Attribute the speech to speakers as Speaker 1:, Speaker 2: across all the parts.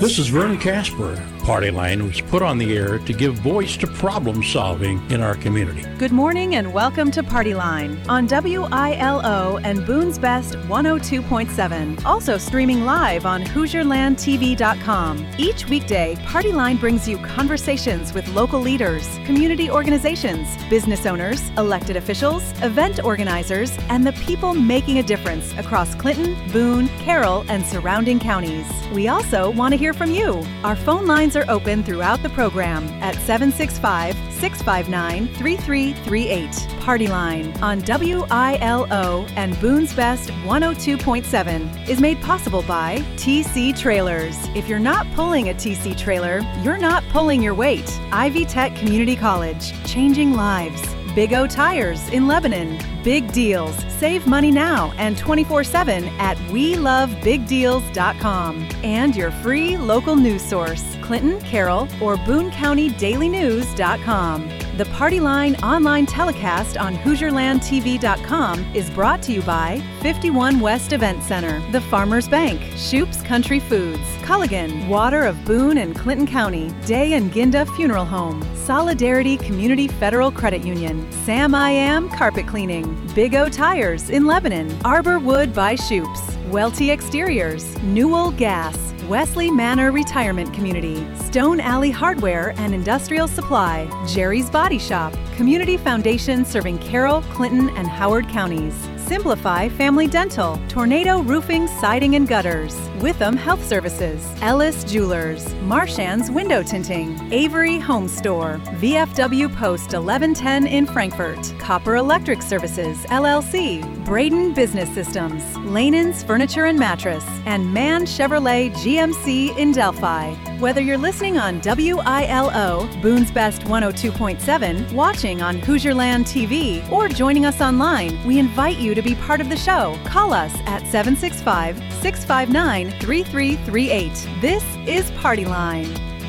Speaker 1: This is Vernon Casper. Party Line was put on the air to give voice to problem solving in our community.
Speaker 2: Good morning and welcome to Party Line on WILO and Boone's Best 102.7. Also streaming live on HoosierLandTV.com. Each weekday, Party Line brings you conversations with local leaders, community organizations, business owners, elected officials, event organizers, and the people making a difference across Clinton, Boone, Carroll, and surrounding counties. We also want to hear from you. Our phone lines are open throughout the program at 765-659-3338. Party Line on WILO and Boone's Best 102.7 is made possible by TC Trailers. If you're not pulling a TC trailer, you're not pulling your weight. Ivy Tech Community College, changing lives. Big O Tires in Lebanon. Big deals. Save money now and 24/7 at WeLoveBigDeals.com. And your free local news source, Clinton, Carroll, or Boone County DailyNews.com. The Party Line online telecast on HoosierLandTV.com is brought to you by 51 West Event Center, the Farmers Bank, Shoop's Country Foods, Culligan, Water of Boone and Clinton County, Day and Ginda Funeral Home, Solidarity Community Federal Credit Union, Sam I Am Carpet Cleaning, Big O Tires in Lebanon, Arbor Wood by Shoop's, Welty Exteriors, Newell Gas, Wesley Manor Retirement Community, Stone Alley Hardware and Industrial Supply, Jerry's Body Shop, Community Foundation serving Carroll, Clinton, and Howard counties, Simplify Family Dental, Tornado Roofing, Siding and Gutters, Witham Health Services, Ellis Jewelers, Marchand's Window Tinting, Avery Home Store, VFW Post 1110 in Frankfort, Copper Electric Services, LLC, Braden Business Systems, Lanan's Furniture and Mattress, and Mann Chevrolet GMC in Delphi. Whether you're listening on WILO, Boone's Best 102.7, watching on Hoosierland TV, or joining us online, we invite you to be part of the show. Call us at 765-659-3338. This is Party Line.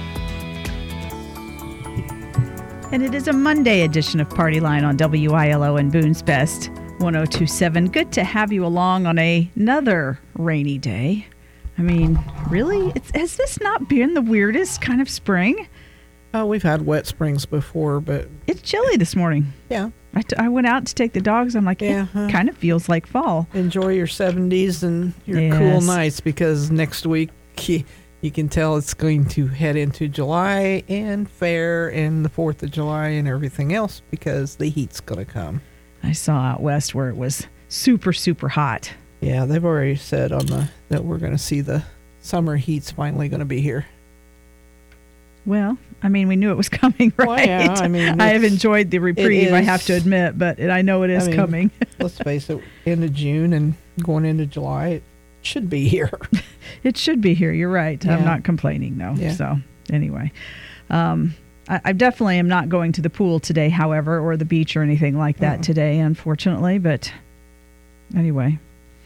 Speaker 3: And it is a Monday edition of Party Line on WILO and Boone's Best 102.7. Good to have you along on another rainy day. I mean, really? Has this not been the weirdest kind of spring?
Speaker 4: We've had wet springs before, but...
Speaker 3: It's chilly this morning.
Speaker 4: Yeah.
Speaker 3: I went out to take the dogs. I'm like, it kind of feels like fall.
Speaker 4: Enjoy your 70s and your cool nights, because next week you can tell it's going to head into July and fair and the 4th of July and everything else, because the heat's going to come.
Speaker 3: I saw out west where it was super, super hot.
Speaker 4: Yeah, they've already said that we're going to see the summer heat's finally going to be here.
Speaker 3: Well, I mean, we knew it was coming, right?
Speaker 4: Well, yeah, I mean,
Speaker 3: I have enjoyed the reprieve, I have to admit, but I know it is coming.
Speaker 4: Let's face it, end of June and going into July, it should be here.
Speaker 3: It should be here. You're right. Yeah. I'm not complaining, though. Yeah. So, anyway. I definitely am not going to the pool today, however, or the beach or anything like that today, unfortunately. But anyway,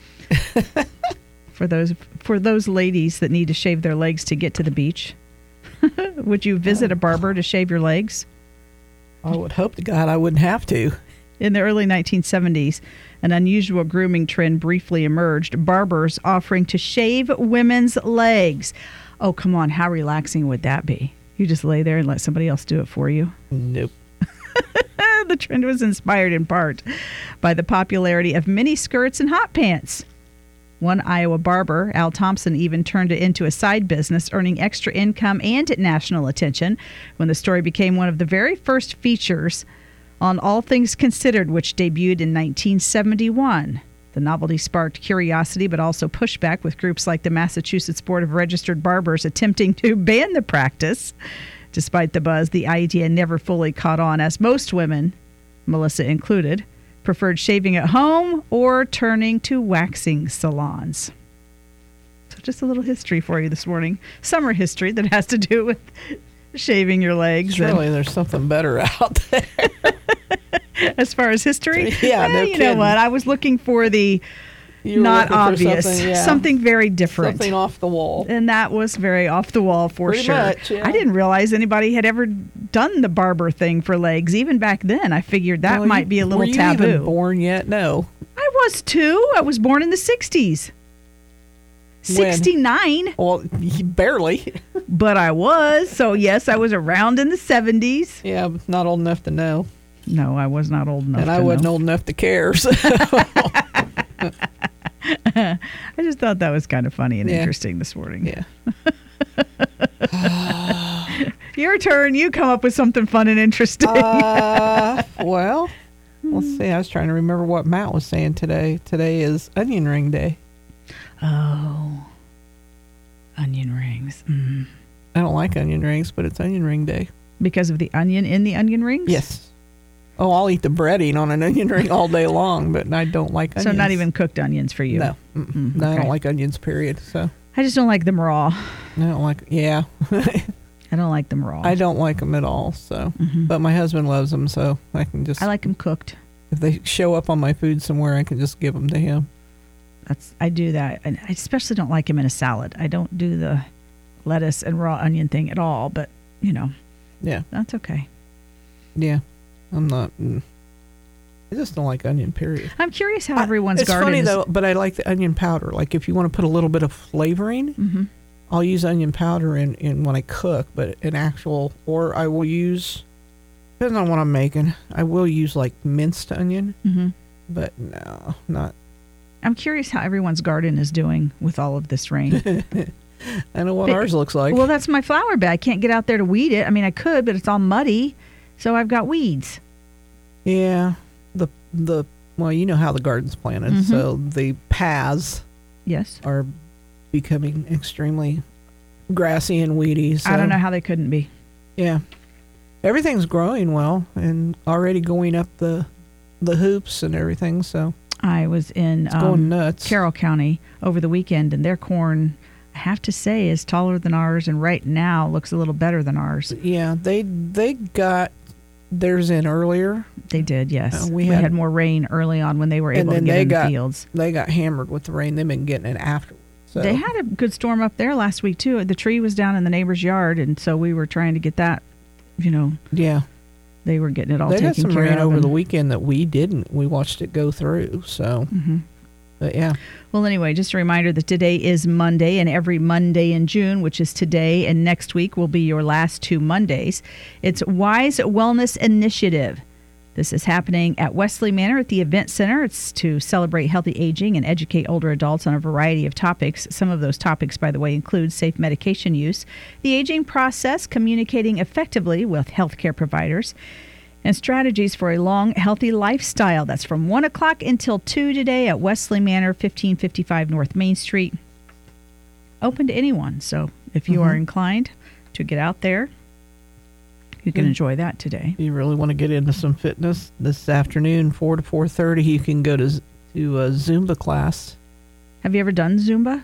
Speaker 3: for those ladies that need to shave their legs to get to the beach, would you visit a barber to shave your legs?
Speaker 4: I would hope to God I wouldn't have to.
Speaker 3: In the early 1970s, an unusual grooming trend briefly emerged, barbers offering to shave women's legs. Oh, come on. How relaxing would that be? You just lay there and let somebody else do it for you?
Speaker 4: Nope.
Speaker 3: The trend was inspired in part by the popularity of mini skirts and hot pants. One Iowa barber, Al Thompson, even turned it into a side business, earning extra income and national attention when the story became one of the very first features on All Things Considered, which debuted in 1971. The novelty sparked curiosity, but also pushback, with groups like the Massachusetts Board of Registered Barbers attempting to ban the practice. Despite the buzz, the idea never fully caught on, as most women, Melissa included, preferred shaving at home or turning to waxing salons. So just a little history for you this morning. Summer history that has to do with shaving your legs.
Speaker 4: Surely there's something better out there.
Speaker 3: As far as history?
Speaker 4: Yeah, no
Speaker 3: you
Speaker 4: kidding.
Speaker 3: know what? I was looking for the not obvious. Something very different.
Speaker 4: Something off the wall.
Speaker 3: And that was very off the wall for
Speaker 4: Pretty
Speaker 3: sure.
Speaker 4: much, yeah.
Speaker 3: I didn't realize anybody had ever done the barber thing for legs. Even back then, I figured that might be a little taboo.
Speaker 4: Were you even born yet? No.
Speaker 3: I was too. I was born in the 60s. 69.
Speaker 4: Well, barely.
Speaker 3: But I was. So, yes, I was around in the 70s.
Speaker 4: Yeah, but not old enough to know.
Speaker 3: No, I was not old enough
Speaker 4: and I wasn't old enough to care. So.
Speaker 3: I just thought that was kind of funny and interesting this morning.
Speaker 4: Yeah.
Speaker 3: Your turn. You come up with something fun and interesting.
Speaker 4: Well, let's see. I was trying to remember what Matt was saying today. Today is onion ring day.
Speaker 3: Oh, onion rings. Mm.
Speaker 4: I don't like onion rings, but it's onion ring day.
Speaker 3: Because of the onion in the onion rings?
Speaker 4: Yes. Oh, I'll eat the breading on an onion ring all day long, but I don't like onions.
Speaker 3: So not even cooked onions for you?
Speaker 4: No. No, I don't like onions, period. So
Speaker 3: I just don't like them raw.
Speaker 4: I don't like, yeah.
Speaker 3: I don't like them raw.
Speaker 4: I don't like them at all. So, but my husband loves them, so I can just.
Speaker 3: I like them cooked.
Speaker 4: If they show up on my food somewhere, I can just give them to him.
Speaker 3: I do that, and I especially don't like them in a salad. I don't do the lettuce and raw onion thing at all, but
Speaker 4: yeah,
Speaker 3: that's okay.
Speaker 4: Yeah, I'm not. I just don't like onion, period.
Speaker 3: I'm curious how everyone's
Speaker 4: it's
Speaker 3: garden
Speaker 4: funny
Speaker 3: is.
Speaker 4: though, but I like the onion powder. Like if you want to put a little bit of flavoring, I'll use onion powder in when I cook, but an actual, or I will use, depends on what I'm making, I will use like minced onion, but no, not.
Speaker 3: I'm curious how everyone's garden is doing with all of this rain.
Speaker 4: I know what ours looks like.
Speaker 3: Well, that's my flower bed. I can't get out there to weed it. I mean, I could, but it's all muddy, so I've got weeds.
Speaker 4: Yeah, the well, you know how the garden's planted, so the paths are becoming extremely grassy and weedy. So.
Speaker 3: I don't know how they couldn't be.
Speaker 4: Yeah, everything's growing well and already going up the hoops and everything. So
Speaker 3: I was in
Speaker 4: going nuts.
Speaker 3: Carroll County over the weekend, and their corn, I have to say, is taller than ours, and right now looks a little better than ours.
Speaker 4: Yeah, they got theirs in earlier.
Speaker 3: They did, yes. We had more rain early on when they were able to get in the fields.
Speaker 4: They got hammered with the rain. They've been getting it afterwards. So.
Speaker 3: They had a good storm up there last week, too. The tree was down in the neighbor's yard, and so we were trying to get that,
Speaker 4: Yeah.
Speaker 3: They were getting it all taken care of.
Speaker 4: They got some rain over the weekend that we didn't. We watched it go through, so. But yeah.
Speaker 3: Well, anyway, just a reminder that today is Monday, and every Monday in June, which is today and next week, will be your last 2 Mondays. It's Wise Wellness Initiative. This is happening at Wesley Manor at the Event Center. It's to celebrate healthy aging and educate older adults on a variety of topics. Some of those topics, by the way, include safe medication use, the aging process, communicating effectively with healthcare providers, and strategies for a long, healthy lifestyle. That's from 1 o'clock until 2 today at Wesley Manor, 1555 North Main Street. Open to anyone. So if you are inclined to get out there, you can enjoy that today.
Speaker 4: If you really want to get into some fitness this afternoon, 4 to 4:30, you can go to a Zumba class.
Speaker 3: Have you ever done Zumba?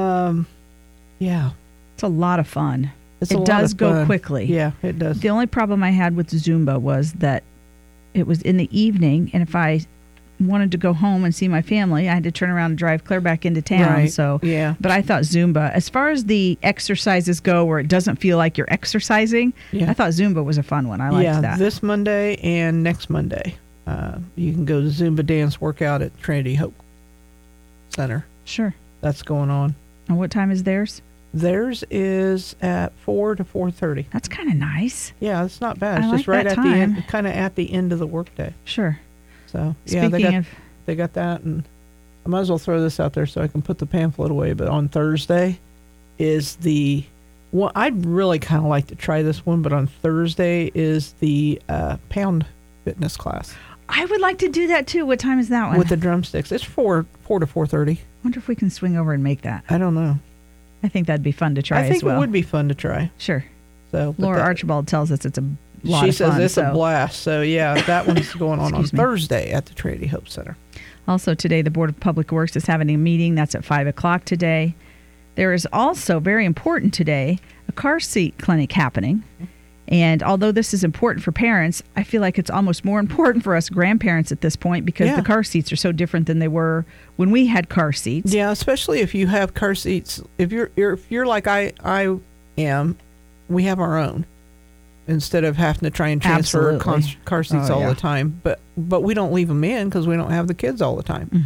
Speaker 4: Yeah.
Speaker 3: It's a lot of fun.
Speaker 4: It
Speaker 3: does go quickly.
Speaker 4: Yeah, it does.
Speaker 3: The only problem I had with Zumba was that it was in the evening, and if I wanted to go home and see my family, I had to turn around and drive clear back into town.
Speaker 4: Right.
Speaker 3: So,
Speaker 4: yeah.
Speaker 3: But I thought Zumba, as far as the exercises go where it doesn't feel like you're exercising, I thought Zumba was a fun one. I liked that.
Speaker 4: Yeah, this Monday and next Monday, you can go to Zumba dance workout at Trinity Hope Center.
Speaker 3: Sure.
Speaker 4: That's going on.
Speaker 3: And what time is theirs?
Speaker 4: Theirs is at 4 to 4:30.
Speaker 3: That's kind of nice.
Speaker 4: Yeah, it's not bad. It's
Speaker 3: I
Speaker 4: just
Speaker 3: like
Speaker 4: right
Speaker 3: that
Speaker 4: at
Speaker 3: time.
Speaker 4: the end, kind of at the end of the workday.
Speaker 3: Sure.
Speaker 4: So
Speaker 3: Speaking
Speaker 4: they got that, and I might as well throw this out there so I can put the pamphlet away. But on Thursday is the one. I'd really kind of like to try this one, but on Thursday is the pound fitness class.
Speaker 3: I would like to do that too. What time is that one?
Speaker 4: With the drumsticks. It's 4 to 4:30.
Speaker 3: Wonder if we can swing over and make that.
Speaker 4: I don't know.
Speaker 3: I think that'd be fun to try as well.
Speaker 4: I think it would be fun to try.
Speaker 3: Sure.
Speaker 4: So
Speaker 3: Laura Archibald tells us it's a lot
Speaker 4: she
Speaker 3: of fun.
Speaker 4: says it's a blast. So yeah, that one's going on
Speaker 3: Excuse me.
Speaker 4: Thursday at the Trinity Hope Center.
Speaker 3: Also today, the Board of Public Works is having a meeting. That's at 5 o'clock today. There is also, very important today, a car seat clinic happening. And although this is important for parents, I feel like it's almost more important for us grandparents at this point because the car seats are so different than they were when we had car seats.
Speaker 4: Yeah, especially if you have car seats. If you're like I am, we have our own instead of having to try and transfer car seats all the time. But we don't leave them in because we don't have the kids all the time.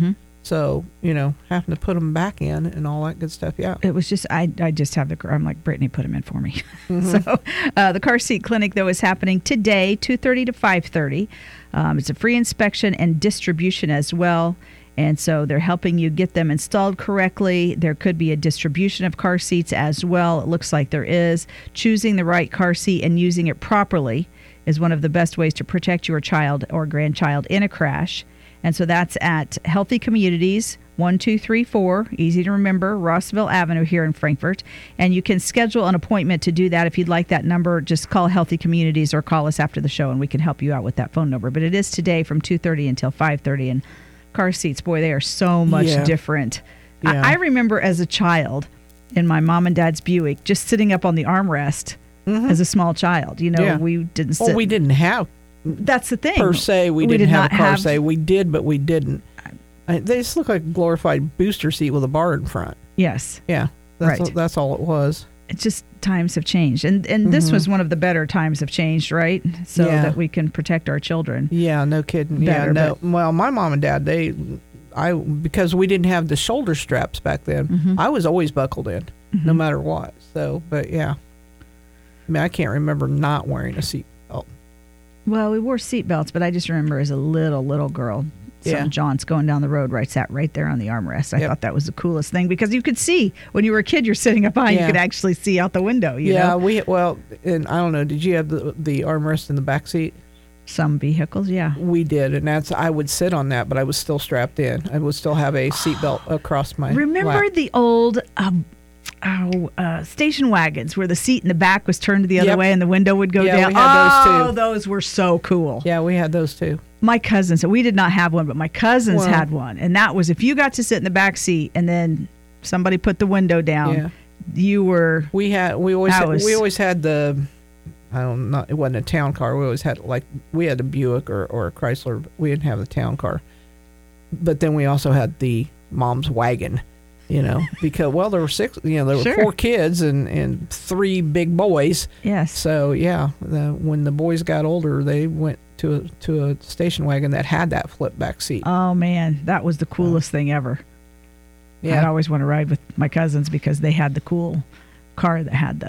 Speaker 4: So, having to put them back in and all that good stuff. Yeah.
Speaker 3: It was just, I just have I'm like, Brittany, put them in for me. So the car seat clinic, though, is happening today, 2:30 to 5:30. It's a free inspection and distribution as well. And so they're helping you get them installed correctly. There could be a distribution of car seats as well. It looks like there is. Choosing the right car seat and using it properly is one of the best ways to protect your child or grandchild in a crash. And so that's at Healthy Communities, 1234, easy to remember, Rossville Avenue here in Frankfort. And you can schedule an appointment to do that. If you'd like that number, just call Healthy Communities or call us after the show and we can help you out with that phone number. But it is today from 2:30 until 5:30. And car seats, boy, they are so much different.
Speaker 4: Yeah.
Speaker 3: I remember as a child in my mom and dad's Buick just sitting up on the armrest as a small child. We didn't sit.
Speaker 4: Well, we didn't have.
Speaker 3: That's the thing.
Speaker 4: Per se, we didn't have a car seat. We did, but we didn't. They just look like a glorified booster seat with a bar in front.
Speaker 3: Yes.
Speaker 4: Yeah. That's all it was.
Speaker 3: It's just times have changed. And this was one of the better times have changed, right? So that we can protect our children.
Speaker 4: Yeah, no kidding.
Speaker 3: Better,
Speaker 4: Well, my mom and dad, because we didn't have the shoulder straps back then, I was always buckled in, no matter what. So, but yeah. I mean, I can't remember not wearing a seat belt.
Speaker 3: Well, we wore seat belts, but I just remember as a little girl, some jaunts going down the road, sat right there on the armrest. I thought that was the coolest thing because you could see when you were a kid, you're sitting up high, you could actually see out the window. You know?
Speaker 4: And I don't know, did you have the armrest in the back seat?
Speaker 3: Some vehicles, yeah.
Speaker 4: We did, and I would sit on that, but I was still strapped in. I would still have a seat belt across my
Speaker 3: Remember
Speaker 4: lap.
Speaker 3: the old station wagons where the seat in the back was turned the other way and the window would go down?
Speaker 4: We had those too.
Speaker 3: Those were so cool.
Speaker 4: Yeah, we had those too.
Speaker 3: My cousins, we did not have one, but my cousins had one. And that was if you got to sit in the back seat and then somebody put the window down, you were...
Speaker 4: We always had the... I don't know, it wasn't a town car. We always had, we had a Buick or a Chrysler. We didn't have the town car. But then we also had the mom's wagon, because, there were six, there were four kids and three big boys.
Speaker 3: Yes.
Speaker 4: So, when the boys got older, they went to a station wagon that had that flip back seat.
Speaker 3: Oh, man, that was the coolest thing ever. Yeah. I'd always want to ride with my cousins because they had the cool car that had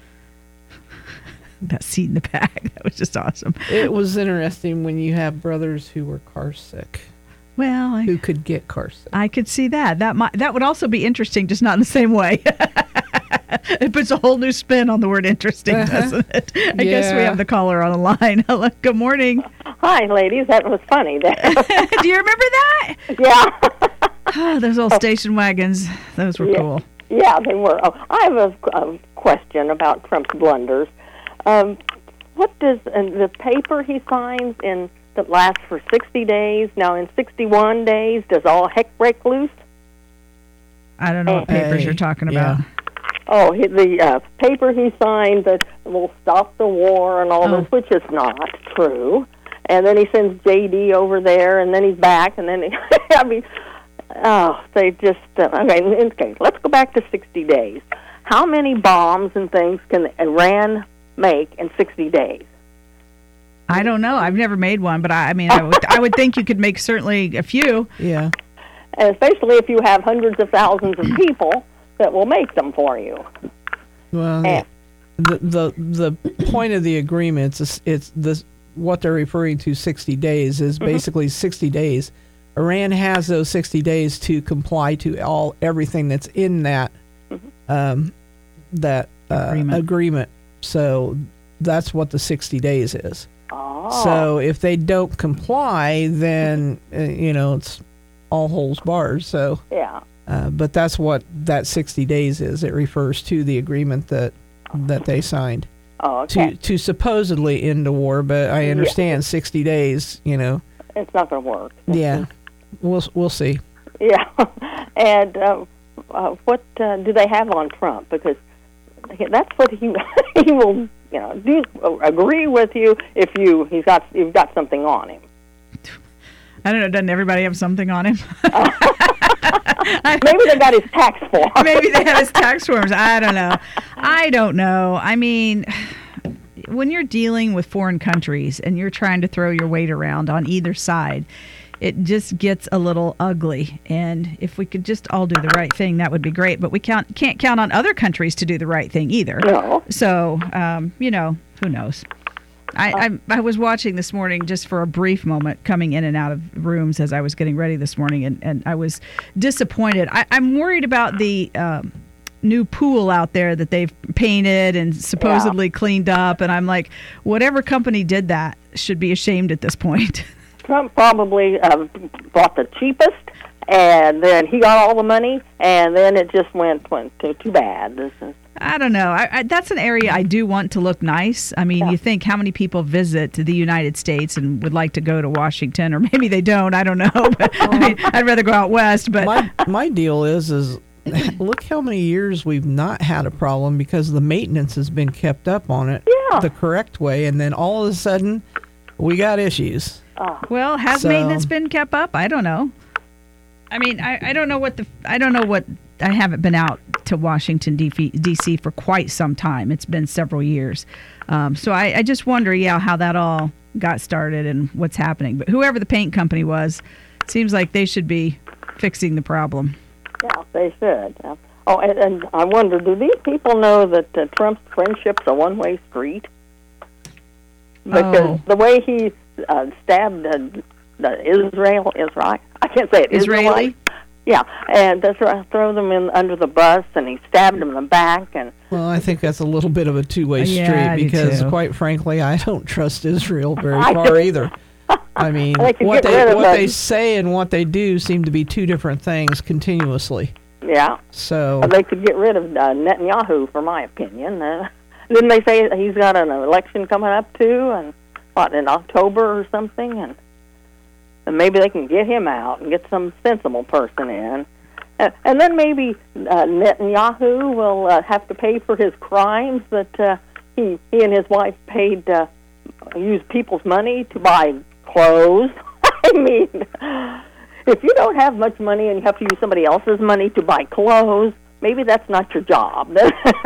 Speaker 3: that seat in the back. That was just awesome.
Speaker 4: It was interesting when you have brothers who were car sick.
Speaker 3: Well,
Speaker 4: who could get car sick.
Speaker 3: I could see that. That would also be interesting, just not in the same way. It puts a whole new spin on the word interesting, doesn't it? I guess we have the caller on the line. Hello, good morning.
Speaker 5: Hi, ladies. That was funny there.
Speaker 3: Do you remember that?
Speaker 5: Yeah.
Speaker 3: Those old station wagons. Those were cool.
Speaker 5: Yeah, they were. Oh, I have a question about Trump's blunders. What does the paper he signs that lasts for 60 days, now in 61 days, does all heck break loose?
Speaker 3: I don't know what papers you're talking about.
Speaker 5: Oh, the paper he signed that will stop the war and all this, which is not true. And then he sends J.D. over there, and then he's back, and then they just... okay, let's go back to 60 days. How many bombs and things can Iran make in 60 days?
Speaker 3: I don't know. I've never made one, but I would think you could make certainly a few.
Speaker 4: Yeah.
Speaker 5: And especially if you have hundreds of thousands of people that will make them for you.
Speaker 4: Well, the point of the agreement it's this what they're referring to 60 days is basically 60 days. Iran has those 60 days to comply to everything that's in that agreement. So that's what the 60 days is.
Speaker 5: Oh.
Speaker 4: So if they don't comply, then it's all holes barred. So
Speaker 5: yeah.
Speaker 4: But that's what that 60 days is. It refers to the agreement that they signed.
Speaker 5: Oh, okay.
Speaker 4: To supposedly end the war, but I understand 60 days.
Speaker 5: It's not going to work.
Speaker 4: Yeah, we'll see.
Speaker 5: Yeah, and what do they have on Trump? Because that's what he will. Agree with you if you've got something on him.
Speaker 3: I don't know. Doesn't everybody have something on him?
Speaker 5: Maybe they got his tax form.
Speaker 3: Maybe they have his tax forms. I don't know. I mean, when you're dealing with foreign countries and you're trying to throw your weight around on either side, it just gets a little ugly. And if we could just all do the right thing, that would be great. But we can't count on other countries to do the right thing either.
Speaker 5: No.
Speaker 3: So, who knows? I was watching this morning just for a brief moment, coming in and out of rooms as I was getting ready this morning, and I was disappointed. I'm worried about the new pool out there that they've painted and supposedly cleaned up, and I'm like, whatever company did that should be ashamed at this point.
Speaker 5: Trump probably bought the cheapest, and then he got all the money, and then it just went too bad. This is.
Speaker 3: I don't know. That's an area I do want to look nice. I mean, you think how many people visit the United States and would like to go to Washington, or maybe they don't. I don't know. But I mean, I'd rather go out west. But
Speaker 4: my deal is look how many years we've not had a problem because the maintenance has been kept up on it the correct way, and then all of a sudden we got issues.
Speaker 3: Well, has maintenance been kept up? I don't know. I mean, I don't know what I haven't been out to Washington, D.C. for quite some time. It's been several years. So I just wonder, how that all got started and what's happening. But whoever the paint company was, it seems like they should be fixing the problem.
Speaker 5: Yeah, they should. Oh, and I wonder, do these people know that Trump's friendship's a one-way street? Because the way he stabbed Israel, I can't say it.
Speaker 3: Israeli?
Speaker 5: Yeah, and throw them in under the bus, and he stabbed them in the back. And
Speaker 4: well, I think that's a little bit of a two-way street because, quite frankly, I don't trust Israel very far either. I mean, what they say and what they do seem to be two different things continuously.
Speaker 5: Yeah.
Speaker 4: So
Speaker 5: they could get rid of Netanyahu, for my opinion. Didn't they say he's got an election coming up too, and in October or something, and maybe they can get him out and get some sensible person in. And then maybe Netanyahu will have to pay for his crimes that he and his wife used people's money to buy clothes. I mean, if you don't have much money and you have to use somebody else's money to buy clothes, maybe that's not your job.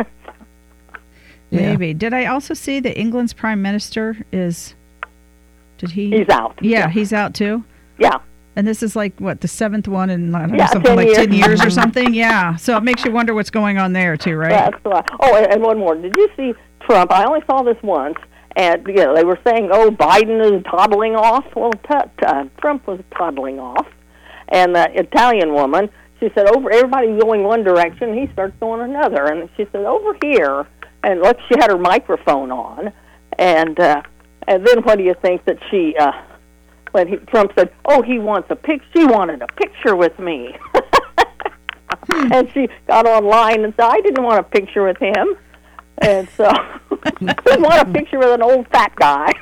Speaker 3: Maybe. Did I also see that England's prime minister is...
Speaker 5: He's out.
Speaker 3: Yeah, he's out too?
Speaker 5: Yeah.
Speaker 3: And this is like, the seventh one in something like 10 years or something? Yeah. So it makes you wonder what's going on there too, right?
Speaker 5: That's right. Oh, and one more. Did you see Trump? I only saw this once. And they were saying, Biden is toddling off. Well, Trump was toddling off. And the Italian woman, she said, everybody's going one direction. He starts going another. And she said, over here. And she had her microphone on. And then what do you think that she, Trump said, he wants a picture. She wanted a picture with me. And she got online and said, I didn't want a picture with him. And so, didn't want a picture with an old fat guy.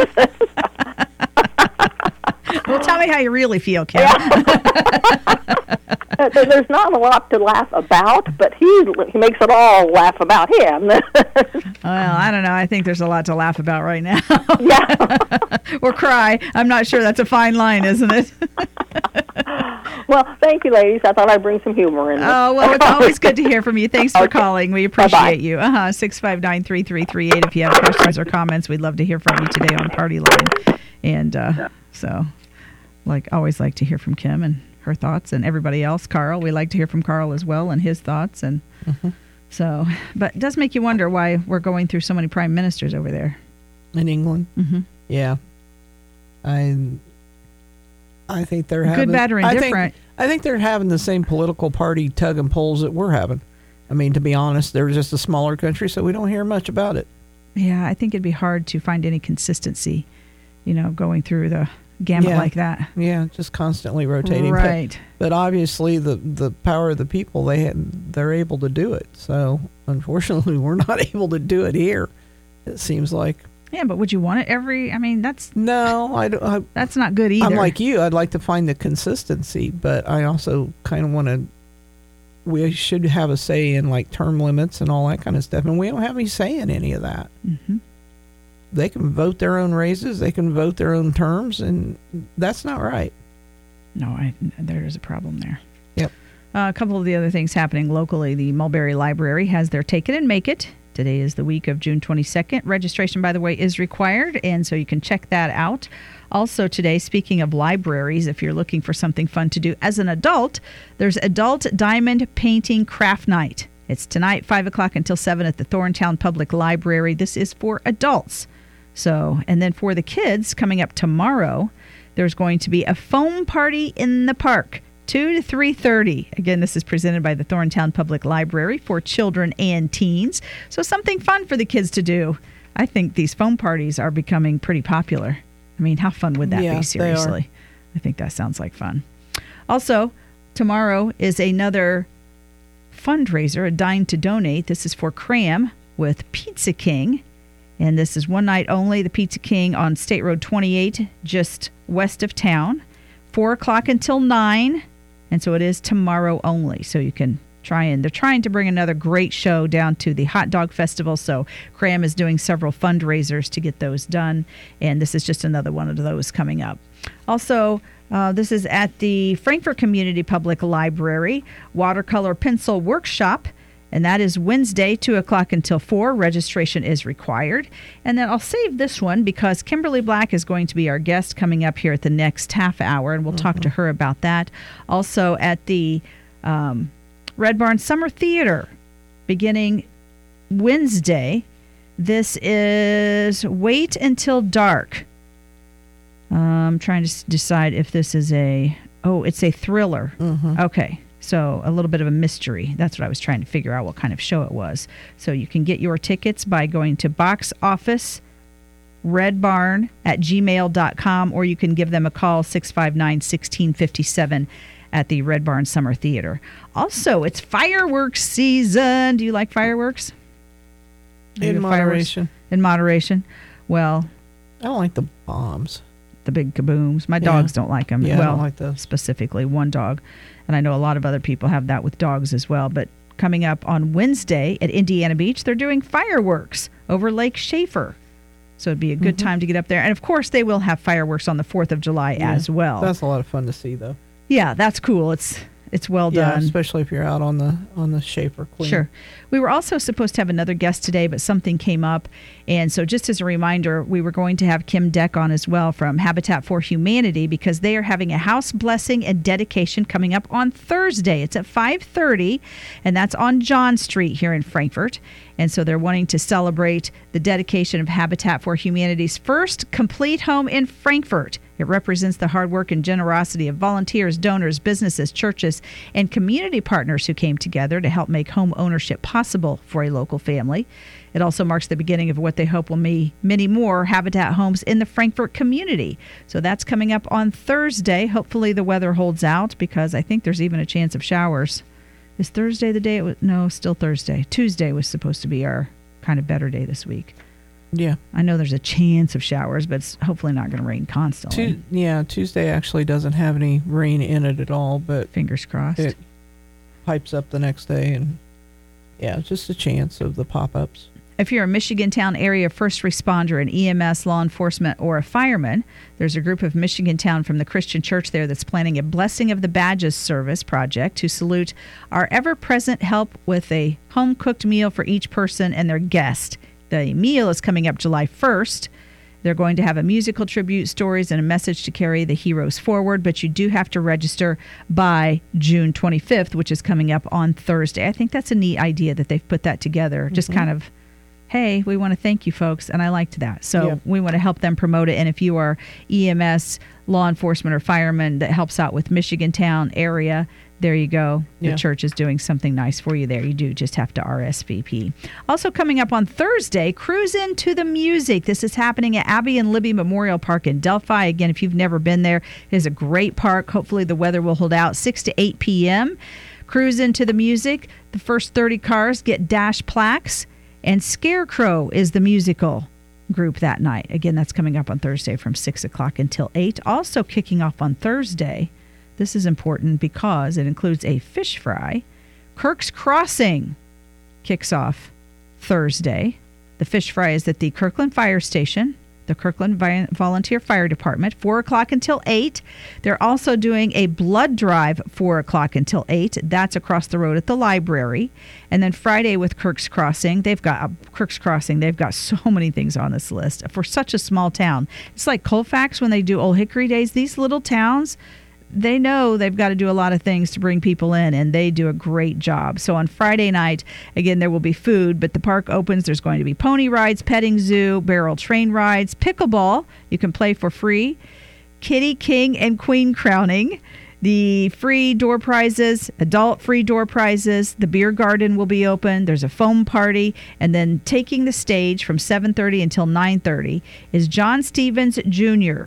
Speaker 3: Well, tell me how you really feel, Kim.
Speaker 5: There's not a lot to laugh about, but he makes it all laugh about him.
Speaker 3: Well, I don't know. I think there's a lot to laugh about right now.
Speaker 5: Yeah.
Speaker 3: Or cry. I'm not sure. That's a fine line, isn't it?
Speaker 5: Well, thank you, ladies. I thought I'd bring some humor in.
Speaker 3: Oh, well, it's always good to hear from you. Thanks for calling. We appreciate you. 659-3338. If you have questions or comments, we'd love to hear from you today on Party Line. And so, always like to hear from Kim and her thoughts, and everybody else. Carl, we like to hear from Carl as well and his thoughts. And so, but it does make you wonder why we're going through so many prime ministers over there.
Speaker 4: In England?
Speaker 3: Mm-hmm.
Speaker 4: Yeah. I think they're having...
Speaker 3: Good, bad, or indifferent.
Speaker 4: I think they're having the same political party tug and pulls that we're having. I mean, to be honest, they're just a smaller country, so we don't hear much about it.
Speaker 3: Yeah, I think it'd be hard to find any consistency, going through the gamut like that.
Speaker 4: Yeah, just constantly rotating.
Speaker 3: Right.
Speaker 4: But obviously, the power of the people, they're able to do it. So, unfortunately, we're not able to do it here, it seems like.
Speaker 3: Yeah, but would you want it that's...
Speaker 4: No, I don't.
Speaker 3: That's not good either.
Speaker 4: I'm like you. I'd like to find the consistency, but I also kind of want to... We should have a say in, term limits and all that kind of stuff, and we don't have any say in any of that.
Speaker 3: Mm-hmm.
Speaker 4: They can vote their own raises, they can vote their own terms, and that's not right.
Speaker 3: No, there is a problem there.
Speaker 4: Yep.
Speaker 3: A couple of the other things happening locally. The Mulberry Library has their Take It and Make It. Today is the week of June 22nd. Registration, by the way, is required, and so you can check that out Also today, speaking of libraries, if you're looking for something fun to do as an adult, there's Adult Diamond Painting Craft Night. It's tonight, 5 o'clock until 7 at the Thorntown Public Library. This is for adults. So, and then for the kids, coming up tomorrow, there's going to be a foam party in the park, 2 to 3:30. Again, this is presented by the Thorntown Public Library for children and teens. So something fun for the kids to do. I think these foam parties are becoming pretty popular. I mean, how fun would that be, seriously? I think that sounds like fun. Also, tomorrow is another fundraiser, a Dine to Donate. This is for CRAM with Pizza King. And this is one night only, the Pizza King on State Road 28, just west of town, 4 o'clock until 9. And so it is tomorrow only. So you can they're trying to bring another great show down to the Hot Dog Festival. So CRAM is doing several fundraisers to get those done. And this is just another one of those coming up. Also, this is at the Frankfort Community Public Library, Watercolor Pencil Workshop. And that is Wednesday, 2 o'clock until 4. Registration is required. And then I'll save this one because Kimberly Black is going to be our guest coming up here at the next half hour, and we'll talk to her about that. Also at the Red Barn Summer Theater, beginning Wednesday. This is Wait Until Dark. I'm trying to decide if this is it's a thriller. Okay. So a little bit of a mystery. That's what I was trying to figure out what kind of show it was. So you can get your tickets by going to box office redbarn@gmail.com, or you can give them a call, 659-1657 at the Red Barn Summer Theater. Also, it's fireworks season. Do you like fireworks?
Speaker 4: In moderation.
Speaker 3: In moderation. Well,
Speaker 4: I don't like the bombs.
Speaker 3: The big kabooms. My dogs don't like them.
Speaker 4: Yeah, I don't like those.
Speaker 3: Specifically one dog. And I know a lot of other people have that with dogs as well. But coming up on Wednesday at Indiana Beach, they're doing fireworks over Lake Schaefer. So it'd be a good time to get up there. And of course, they will have fireworks on the 4th of July as well.
Speaker 4: That's a lot of fun to see, though.
Speaker 3: Yeah, that's cool. It's well done.
Speaker 4: Yeah, especially if you're out on the Schaefer Queen.
Speaker 3: Sure. We were also supposed to have another guest today, but something came up. And so just as a reminder, we were going to have Kim Deck on as well from Habitat for Humanity, because they are having a house blessing and dedication coming up on Thursday. It's at 5:30, and that's on John Street here in Frankfort. And so they're wanting to celebrate the dedication of Habitat for Humanity's first complete home in Frankfort. It represents the hard work and generosity of volunteers, donors, businesses, churches, and community partners who came together to help make home ownership possible for a local family. It also marks the beginning of what they hope will be many more Habitat homes in the Frankfort community. So that's coming up on Thursday. Hopefully the weather holds out, because I think there's even a chance of showers. Is Thursday the day it was? No, still Thursday. Tuesday was supposed to be our kind of better day this week.
Speaker 4: Yeah.
Speaker 3: I know there's a chance of showers, but it's hopefully not going to rain constantly.
Speaker 4: Tuesday actually doesn't have any rain in it at all, but
Speaker 3: fingers crossed.
Speaker 4: It pipes up the next day, and just a chance of the pop-ups.
Speaker 3: If you're a Michigantown area first responder, an EMS, law enforcement, or a fireman, there's a group of Michigantown from the Christian Church there that's planning a Blessing of the Badges service project to salute our ever-present help with a home-cooked meal for each person and their guest. The meal is coming up July 1st. They're going to have a musical tribute, stories, and a message to carry the heroes forward, but you do have to register by June 25th, which is coming up on Thursday. I think that's a neat idea that they've put that together. Just kind of, hey, we want to thank you folks, and I liked that. So we want to help them promote it, and if you are EMS, law enforcement, or fireman that helps out with Michigantown area, there you go. The church is doing something nice for you there. You do just have to RSVP. Also coming up on Thursday, Cruise Into the Music. This is happening at Abby and Libby Memorial Park in Delphi. Again, if you've never been there, it is a great park. Hopefully the weather will hold out. 6 to 8 p.m. Cruise Into the Music. The first 30 cars get dash plaques. And Scarecrow is the musical group that night. Again, that's coming up on Thursday from 6 o'clock until 8. Also kicking off on Thursday, this is important because it includes a fish fry. Kirk's Crossing kicks off Thursday. The fish fry is at the Kirkland Fire Station the Kirkland Volunteer Fire Department, 4 o'clock until 8. They're also doing a blood drive, 4 o'clock until 8. That's across the road at the library. And then Friday with Kirk's Crossing, they've got so many things on this list for such a small town. It's like Colfax when they do Old Hickory Days. These little towns, they know they've got to do a lot of things to bring people in, and they do a great job. So on Friday night, again, there will be food, but the park opens. There's going to be pony rides, petting zoo, barrel train rides, pickleball. You can play for free. Kitty, King, and Queen crowning. The free door prizes, adult free door prizes. The beer garden will be open. There's a foam party. And then taking the stage from 7:30 until 9:30 is John Stevens Jr.,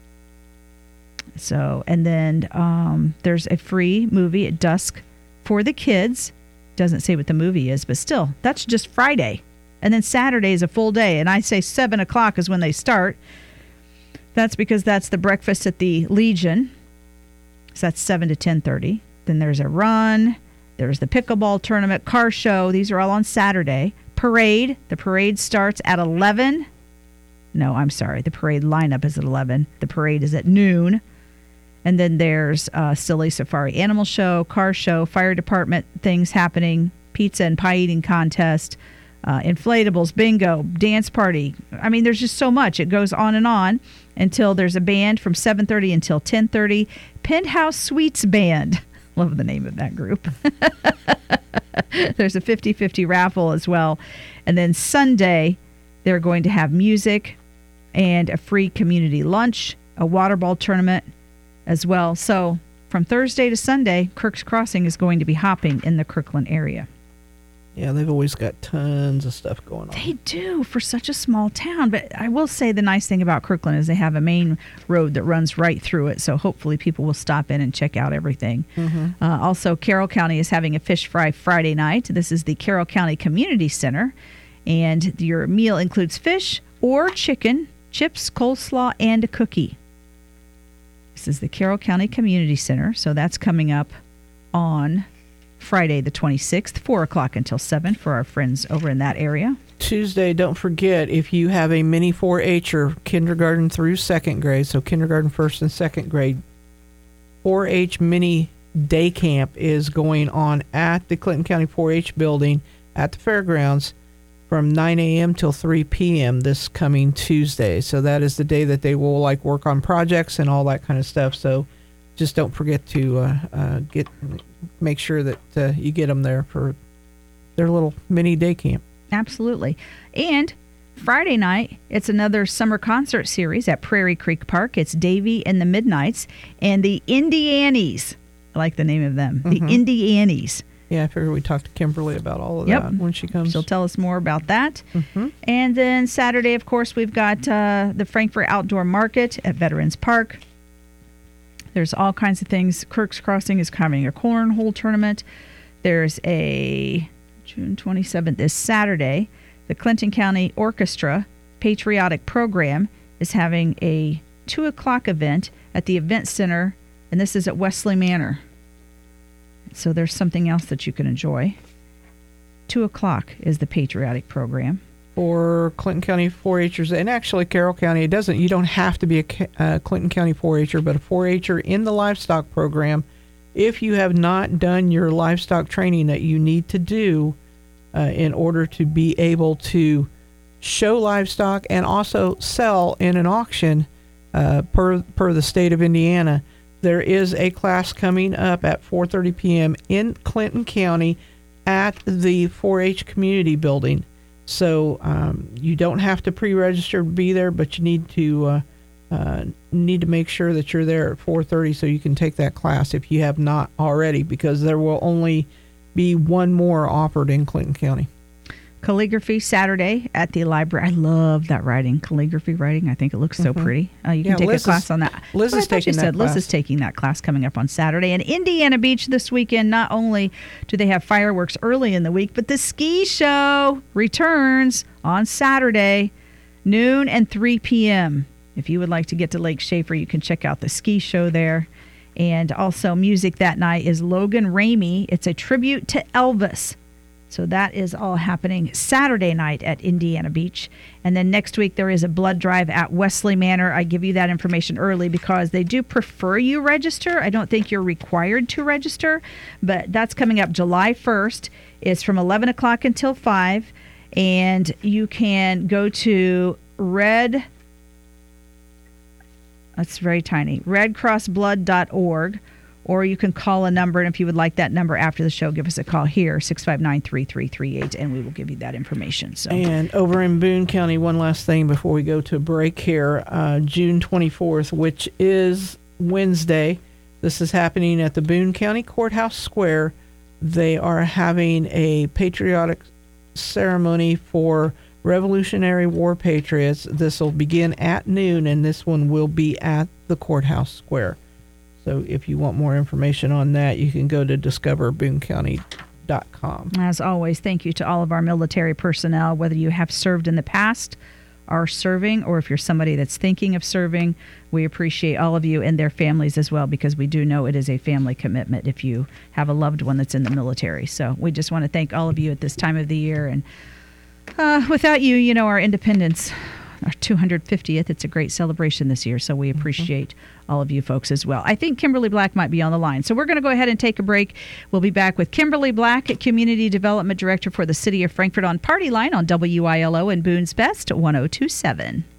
Speaker 3: So, and then there's a free movie at dusk for the kids. Doesn't say what the movie is, but still, that's just Friday. And then Saturday is a full day. And I say 7 o'clock is when they start. That's because that's the breakfast at the Legion. So that's 7 to 10:30. Then there's a run. There's the pickleball tournament, car show. These are all on Saturday. Parade. The parade starts at 11. No, I'm sorry. The parade lineup is at 11. The parade is at noon. And then there's Silly Safari Animal Show, car show, fire department things happening, pizza and pie eating contest, inflatables, bingo, dance party. I mean, there's just so much. It goes on until there's a band from 7:30 until 10:30. Penthouse Suites Band. Love the name of that group. There's a 50-50 raffle as well. And then Sunday, they're going to have music and a free community lunch, a water ball tournament as well. So from Thursday to Sunday, Kirk's Crossing is going to be hopping in the Kirkland area.
Speaker 4: Yeah, they've always got tons of stuff going on.
Speaker 3: They do for such a small town. But I will say the nice thing about Kirkland is they have a main road that runs right through it. So hopefully people will stop in and check out everything. Mm-hmm. Also, Carroll County is having a fish fry Friday night. This is the Carroll County Community Center. And your meal includes fish or chicken, chips, coleslaw, and a cookie. This is the Carroll County Community Center. So that's coming up on Friday the 26th, 4 o'clock until 7 for our friends over in that area.
Speaker 4: Tuesday, don't forget, if you have a mini 4-H'er, kindergarten through second grade, so kindergarten, first and second grade, 4-H mini day camp is going on at the Clinton County 4-H building at the fairgrounds from 9 a.m. till 3 p.m. this coming Tuesday. So that is the day that they will work on projects and all that kind of stuff. So just don't forget to make sure that you get them there for their little mini day camp. Absolutely.
Speaker 3: And Friday night, it's another summer concert series at Prairie Creek Park. It's Davy and the Midnights and the Indianies. I like the name of them. Mm-hmm. The Indianies.
Speaker 4: Yeah, I figured we'd talk to Kimberly about all of that when she comes.
Speaker 3: She'll tell us more about that.
Speaker 4: Mm-hmm.
Speaker 3: And then Saturday, of course, we've got the Frankfort Outdoor Market at Veterans Park. There's all kinds of things. Kirk's Crossing is having a cornhole tournament. There's a June 27th is Saturday. The Clinton County Orchestra Patriotic Program is having a 2 o'clock event at the Event Center, and this is at Wesley Manor. So there's something else that you can enjoy. 2 o'clock is the Patriotic Program.
Speaker 4: For Clinton County 4-H'ers, and actually Carroll County, you don't have to be a Clinton County 4-H'er, but a 4-H'er in the livestock program. If you have not done your livestock training that you need to do in order to be able to show livestock and also sell in an auction per the state of Indiana, there is a class coming up at 4:30 p.m. in Clinton County at the 4-H community building. So you don't have to pre-register to be there, but you need to make sure that you're there at 4:30 so you can take that class if you have not already, because there will only be one more offered in Clinton County.
Speaker 3: Calligraphy Saturday at the library. I love that writing, calligraphy writing. I think it looks so pretty. You can take a class on that.
Speaker 4: Liz is taking that class.
Speaker 3: Liz is taking that class coming up on Saturday. And Indiana Beach this weekend, not only do they have fireworks early in the week, but the ski show returns on Saturday, noon and 3 p.m. If you would like to get to Lake Schaefer, you can check out the ski show there. And also music that night is Logan Ramey. It's a tribute to Elvis. So that is all happening Saturday night at Indiana Beach. And then next week there is a blood drive at Wesley Manor. I give you that information early because they do prefer you register. I don't think you're required to register, but that's coming up July 1st. It's from 11 o'clock until 5. And you can go to that's very tiny, redcrossblood.org. Or you can call a number, and if you would like that number after the show, give us a call here, 659-3338, and we will give you that information. So.
Speaker 4: And over in Boone County, one last thing before we go to break here, June 24th, which is Wednesday, this is happening at the Boone County Courthouse Square. They are having a patriotic ceremony for Revolutionary War patriots. This will begin at noon, and this one will be at the Courthouse Square. So if you want more information on that, you can go to discoverboonecounty.com.
Speaker 3: As always, thank you to all of our military personnel, whether you have served in the past, are serving, or if you're somebody that's thinking of serving. We appreciate all of you and their families as well, because we do know it is a family commitment if you have a loved one that's in the military. So we just want to thank all of you at this time of the year. And without you, our independence, our 250th, it's a great celebration this year, so we appreciate all of you folks as well. I think Kimberly Black might be on the line, so we're going to go ahead and take a break. We'll be back with Kimberly Black, Community Development Director for the City of Frankfort on Party Line on WILO and Boone's Best 1027.